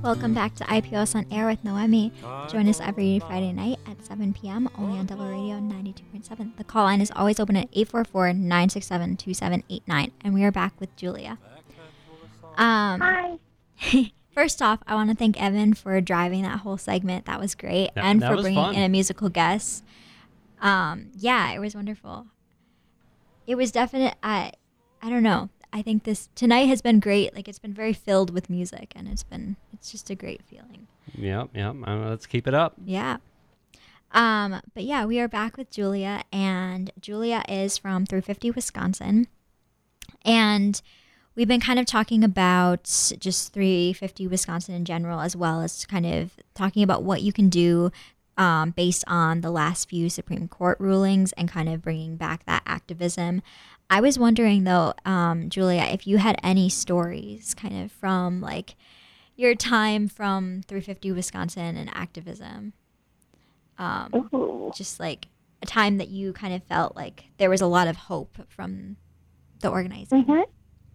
Welcome back to IPOS on Air with Noemi. Join us every Friday night at 7 p.m. only on Double Radio 92.7. The call line is always open at 844-967-2789. And we are back with Julia. Hi. First off, I want to thank Evan for driving that whole segment. That was great. And for bringing in a musical guest. Yeah, it was wonderful. It was definite. I don't know. I think tonight has been great. Like, it's been very filled with music, and it's just a great feeling. Yep. Let's keep it up. Yeah. But yeah, we are back with Julia, and Julia is from 350 Wisconsin. And we've been kind of talking about just 350 Wisconsin in general, as well as kind of talking about what you can do based on the last few Supreme Court rulings and kind of bringing back that activism. I was wondering, though, Julia, if you had any stories kind of from, like, your time from 350 Wisconsin and activism. Just, like, a time that you kind of felt like there was a lot of hope from the organizing. Mm-hmm.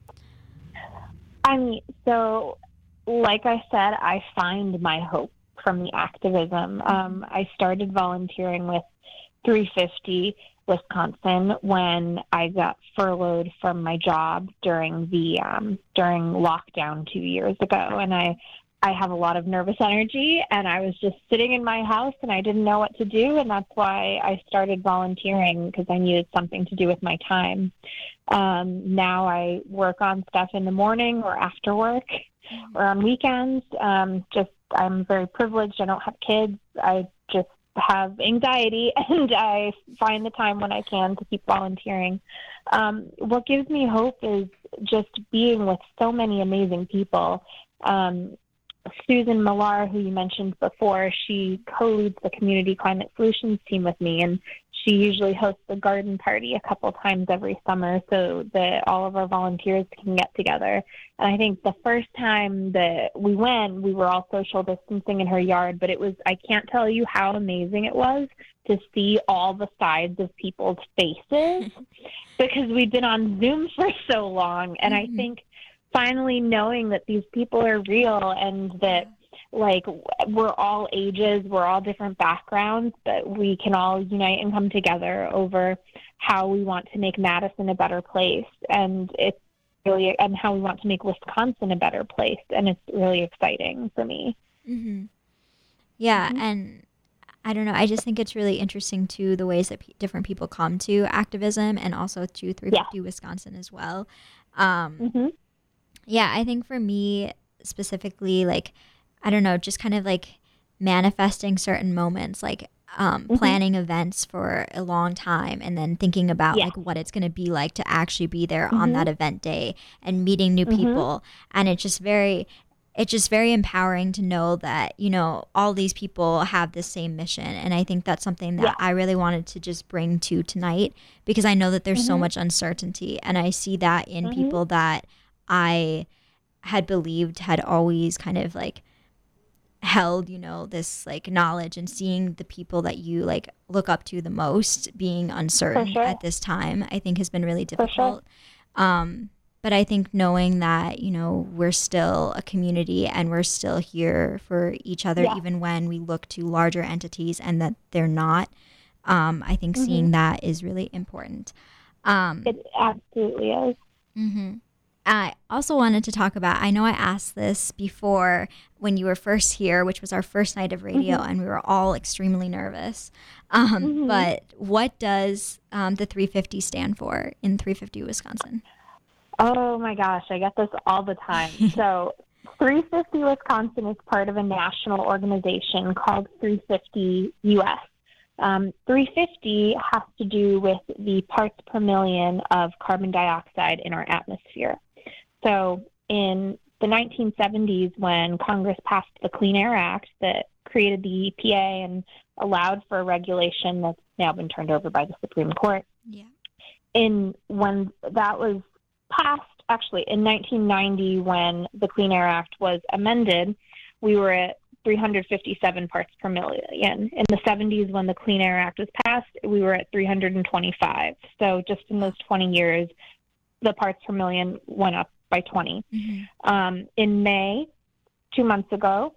I mean, so, like I said, I find my hope from the activism. I started volunteering with 350 Wisconsin when I got furloughed from my job during lockdown 2 years ago, and I have a lot of nervous energy, and I was just sitting in my house and I didn't know what to do, and that's why I started volunteering, because I needed something to do with my time. Now I work on stuff in the morning or after work or on weekends. I'm very privileged. I don't have kids. I just have anxiety, and I find the time when I can to keep volunteering. What gives me hope is just being with so many amazing people. Susan Millar, who you mentioned before, she co-leads the Community Climate Solutions team with me, and she usually hosts a garden party a couple times every summer so that all of our volunteers can get together. And I think the first time that we went, we were all social distancing in her yard, but I can't tell you how amazing it was to see all the sides of people's faces because we'd been on Zoom for so long. And I think finally knowing that these people are real and that, like, we're all ages, we're all different backgrounds, but we can all unite and come together over how we want to make Madison a better place. And it's really, and how we want to make Wisconsin a better place. And it's really exciting for me. Mm-hmm. Yeah. Mm-hmm. And I don't know, I just think it's really interesting too, the ways that different people come to activism, and also to 350 Wisconsin as well. Yeah, I think for me specifically, like, I don't know, just kind of like manifesting certain moments, like planning events for a long time and then thinking about like what it's going to be like to actually be there on that event day and meeting new people. And it's just very empowering to know that, you know, all these people have the same mission. And I think that's something that I really wanted to just bring to tonight, because I know that there's so much uncertainty, and I see that in people that I had believed had always kind of like held, you know, this like knowledge, and seeing the people that you like look up to the most being uncertain at this time, I think has been really difficult. But I think knowing that, you know, we're still a community and we're still here for each other, even when we look to larger entities and that they're not, I think seeing that is really important. It absolutely is. I also wanted to talk about, I know I asked this before when you were first here, which was our first night of radio, and we were all extremely nervous. But what does the 350 stand for in 350 Wisconsin? Oh my gosh, I get this all the time. So 350 Wisconsin is part of a national organization called 350 US. 350 has to do with the parts per million of carbon dioxide in our atmosphere. So in the 1970s, when Congress passed the Clean Air Act that created the EPA and allowed for a regulation that's now been turned over by the Supreme Court. When that was passed, actually in 1990, when the Clean Air Act was amended, we were at 357 parts per million. In the 70s, when the Clean Air Act was passed, we were at 325. So just in those 20 years, the parts per million went up by 20. In May 2 months ago,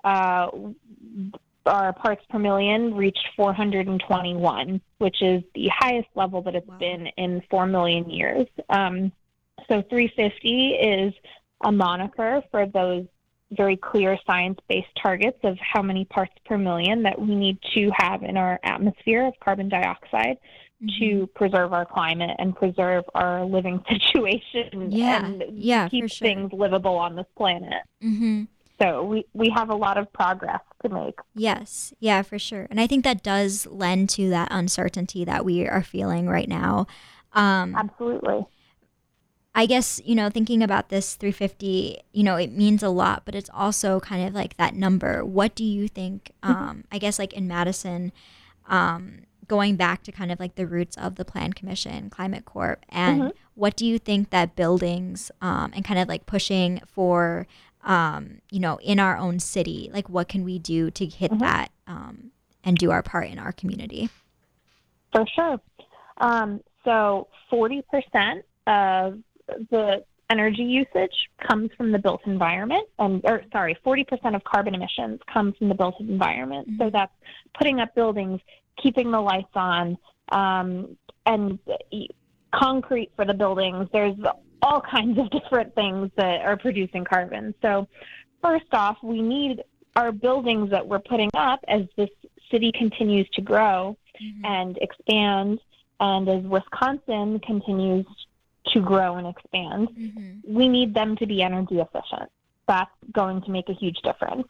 our parts per million reached 421, which is the highest level that it's been in 4 million years. So 350 is a moniker for those very clear science-based targets of how many parts per million that we need to have in our atmosphere of carbon dioxide to preserve our climate and preserve our living situation and keep things livable on this planet. So we have a lot of progress to make. Yes. Yeah, for sure. And I think that does lend to that uncertainty that we are feeling right now. Absolutely. I guess, thinking about this 350, it means a lot, but it's also kind of like that number. What do you think, I guess like in Madison, going back to kind of like the roots of the Plan Commission, Climate Corp, and what do you think that buildings and kind of like pushing for, in our own city, like what can we do to hit that and do our part in our community? For sure. So 40% of the energy usage comes from the built environment, 40% of carbon emissions come from the built environment. So that's putting up buildings, keeping the lights on, and concrete for the buildings. There's all kinds of different things that are producing carbon. So first off, we need our buildings that we're putting up as this city continues to grow and expand, and as Wisconsin continues to grow and expand, we need them to be energy efficient. That's going to make a huge difference.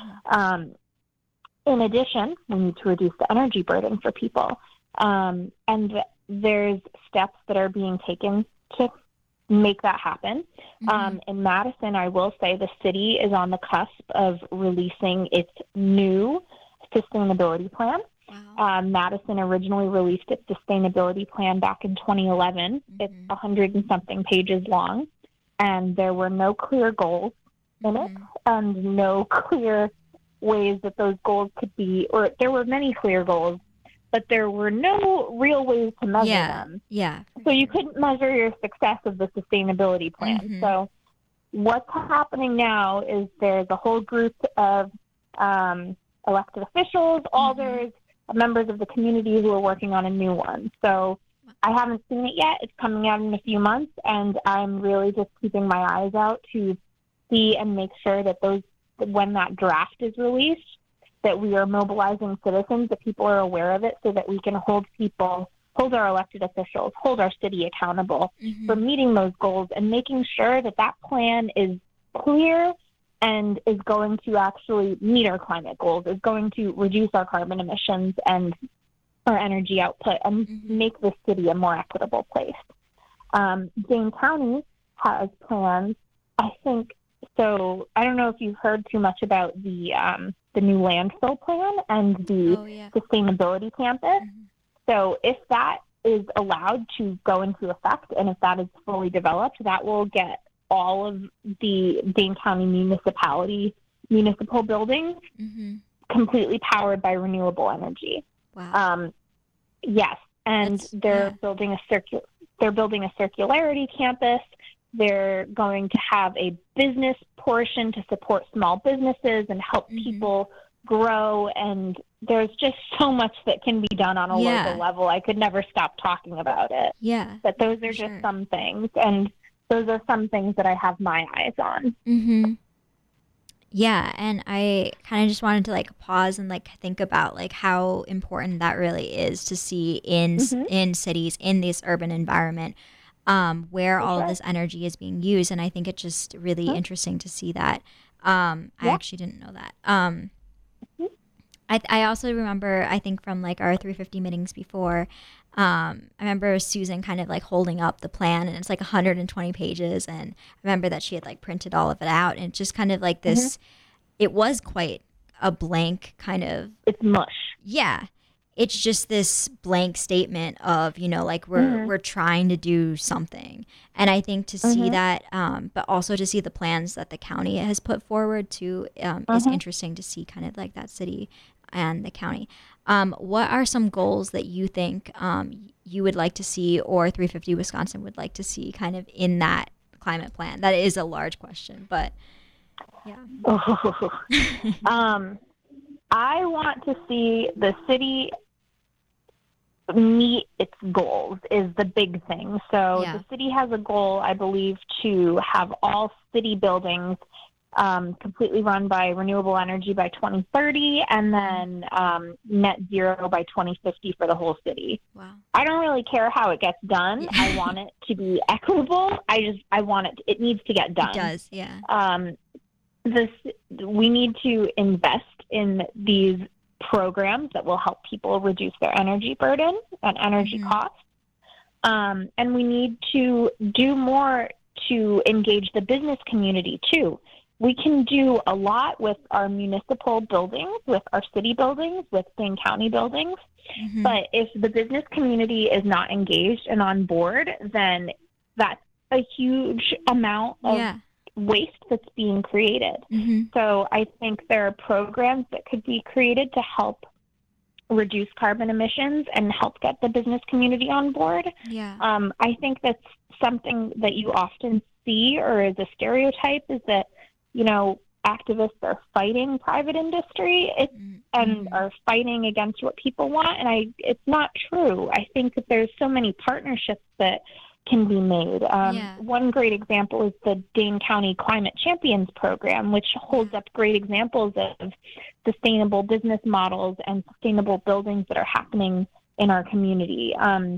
In addition, we need to reduce the energy burden for people. And there's steps that are being taken to make that happen. In Madison, I will say the city is on the cusp of releasing its new sustainability plan. Madison originally released its sustainability plan back in 2011. It's 100 and something pages long, and there were no clear goals in it, and no clear ways that those goals could be, or there were many clear goals, but there were no real ways to measure them. So you couldn't measure your success of the sustainability plan. So what's happening now is there's a whole group of elected officials, alders, members of the community who are working on a new one. So I haven't seen it yet. It's coming out in a few months, and I'm really just keeping my eyes out to see and make sure that when that draft is released, that we are mobilizing citizens, that people are aware of it, so that we can hold our elected officials, hold our city accountable for meeting those goals and making sure that that plan is clear and is going to actually meet our climate goals, is going to reduce our carbon emissions and our energy output and make this city a more equitable place. Dane County has plans, I think. So I don't know if you've heard too much about the new landfill plan and the sustainability campus. So if that is allowed to go into effect, and if that is fully developed, that will get all of the Dane County municipal buildings completely powered by renewable energy. Yes, and they're building a circularity campus. They're going to have a business portion to support small businesses and help people grow. And there's just so much that can be done on a local level. I could never stop talking about it. But those are just some things. And those are some things that I have my eyes on. Yeah, and I kind of just wanted to like pause and like think about like how important that really is to see in cities, in this urban environment, where all of this energy is being used. And I think it's just really interesting to see that. I actually didn't know that. I also remember, I think from like our 350 meetings before, I remember Susan kind of like holding up the plan, and it's like 120 pages. And I remember that she had like printed all of it out, and it's just kind of like this, it was quite a blank kind of. It's mush. Yeah. It's just this blank statement of, like we're trying to do something. And I think to see that, but also to see the plans that the county has put forward too, is interesting to see kind of like that city and the county. What are some goals that you think you would like to see, or 350 Wisconsin would like to see kind of in that climate plan? That is a large question, but. Yeah. I want to see the city meet its goals is the big thing. So the city has a goal, I believe, to have all city buildings completely run by renewable energy by 2030, and then net zero by 2050 for the whole city. Wow. I don't really care how it gets done. I want it to be equitable. I want it needs to get done. It does, yeah. We need to invest in these programs that will help people reduce their energy burden and energy costs. And we need to do more to engage the business community too. We can do a lot with our municipal buildings, with our city buildings, with Dane County buildings. But if the business community is not engaged and on board, then that's a huge amount of waste that's being created. So I think there are programs that could be created to help reduce carbon emissions and help get the business community on board. I think that's something that you often see, or is a stereotype, is that, you know, activists are fighting private industry and are fighting against what people want. And it's not true. I think that there's so many partnerships that can be made. One great example is the Dane County Climate Champions program, which holds up great examples of sustainable business models and sustainable buildings that are happening in our community.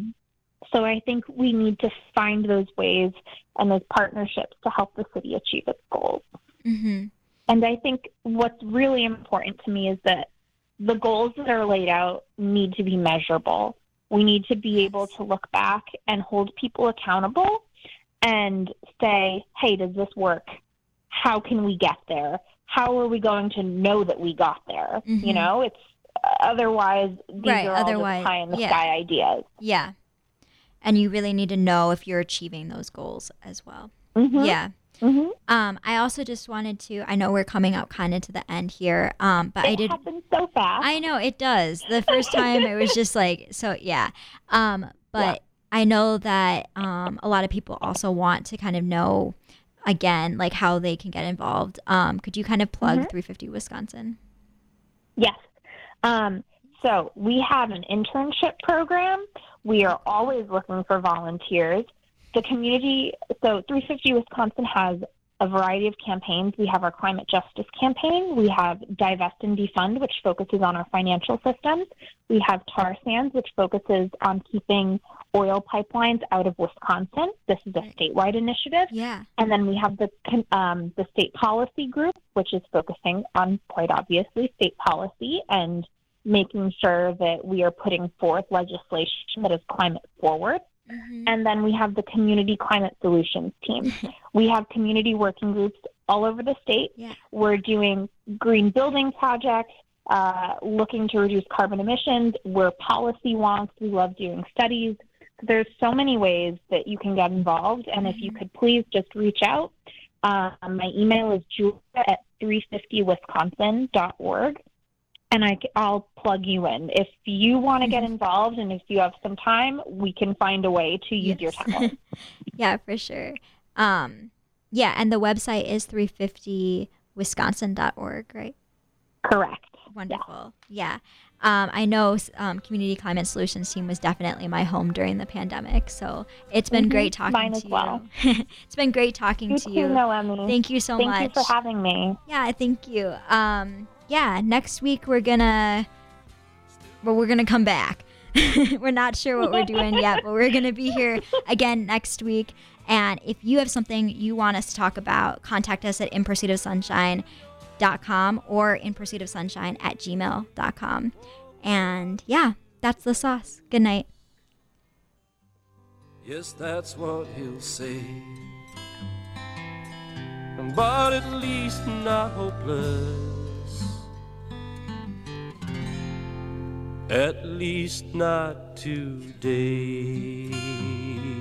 So I think we need to find those ways and those partnerships to help the city achieve its goals. And I think what's really important to me is that the goals that are laid out need to be measurable. We need to be able to look back and hold people accountable and say, hey, does this work? How can we get there? How are we going to know that we got there? You know, it's otherwise, these are all just pie in the sky ideas. Yeah. And you really need to know if you're achieving those goals as well. Yeah. I also just wanted to, I know we're coming up kind of to the end here, but it happens so fast. I know it does. The first time it was just like, so yeah. But I know that a lot of people also want to kind of know, again, like how they can get involved. Could you kind of plug 350 Wisconsin? Yes. So we have an internship program. We are always looking for volunteers. The community, so 350 Wisconsin has a variety of campaigns. We have our climate justice campaign. We have Divest and Defund, which focuses on our financial systems. We have Tar Sands, which focuses on keeping oil pipelines out of Wisconsin. This is a statewide initiative. And then we have the state policy group, which is focusing on, quite obviously, state policy and making sure that we are putting forth legislation that is climate forward. And then we have the Community Climate Solutions team. We have community working groups all over the state. We're doing green building projects, looking to reduce carbon emissions. We're policy wonks. We love doing studies. So there's so many ways that you can get involved. And if you could please just reach out. My email is julia@350wisconsin.org. And I'll plug you in. If you want to get involved and if you have some time, we can find a way to use your time. Yeah, for sure. And the website is 350wisconsin.org, right? Correct. Wonderful. Yeah. I know Community Climate Solutions team was definitely my home during the pandemic. So it's been great talking to you. Well. It's been great talking to you. Noemi. Thank you so much. Thank you for having me. Yeah, thank you. Next week we're gonna come back. We're not sure what we're doing yet, but we're gonna be here again next week. And if you have something you want us to talk about, contact us at inpursuitofsunshine.com or inpursuitofsunshine@gmail.com. And that's the sauce. Good night. Yes, that's what he'll say. But at least not hopeless. At least not today.